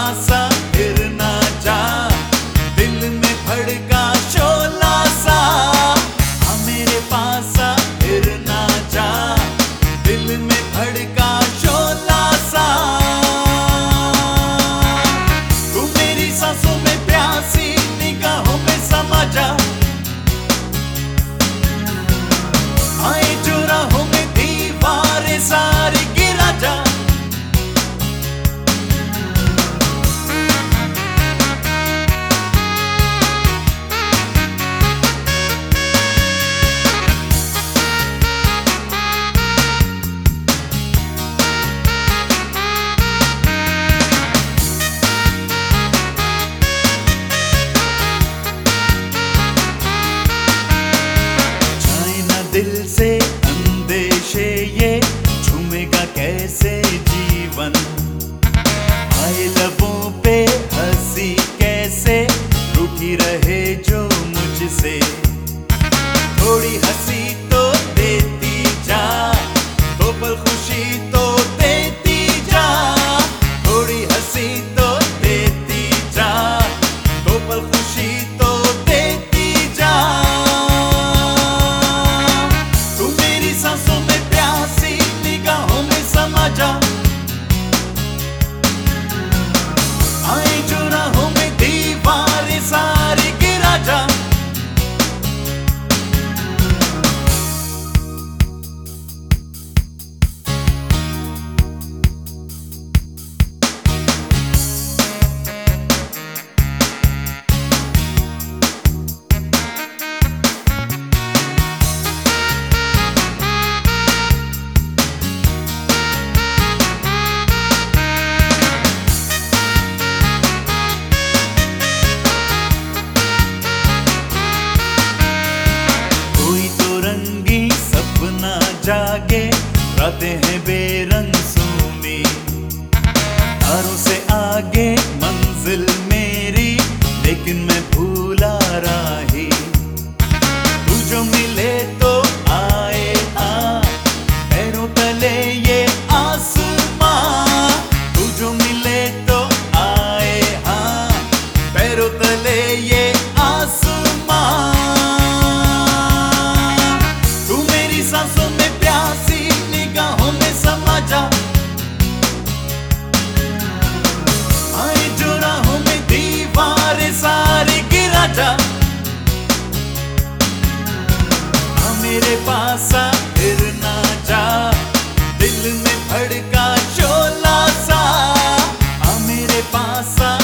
पास आ फिर ना जा, दिल में भड़का शोला सा। आ मेरे पास आ फिर ना जा, दिल में भड़का शोला सा। तू मेरी सांसों में प्यासी, निगाहों में समा जा। आए जो राहों में दीवारें सारी गिरा जा। दिल से अंदेशे ये झूमेगा कैसे जीवन, आए लबों पे हंसी कैसे रूठी रहे जो मुझसे। थोड़ी हंसी तो देती जा, तो पल खुशी तो देती जा। थोड़ी हंसी तो देती जा, तो पल खुशी तो देती जा। सांसों में प्यासी, निगाहों में समा जा। आए जो राहों में दीवारें सारी गिरा जा। जागे रातें हैं बेरंग सूनी, तारों से आगे मंजिल मेरी, लेकिन मैं भूला राही। तू जो मिले तो आए आ, पैरों तले ये आसमां। तू जो मिले तो आए हाँ, पैरों तले ये आसमां। तू मेरी सांसों में प्यासी, निगाहों में समा जा। आए जो राहों में दीवारें सारी गिरा जा। आ मेरे पास आ फिर ना जा, दिल में भड़का शोला सा। आ मेरे पास आ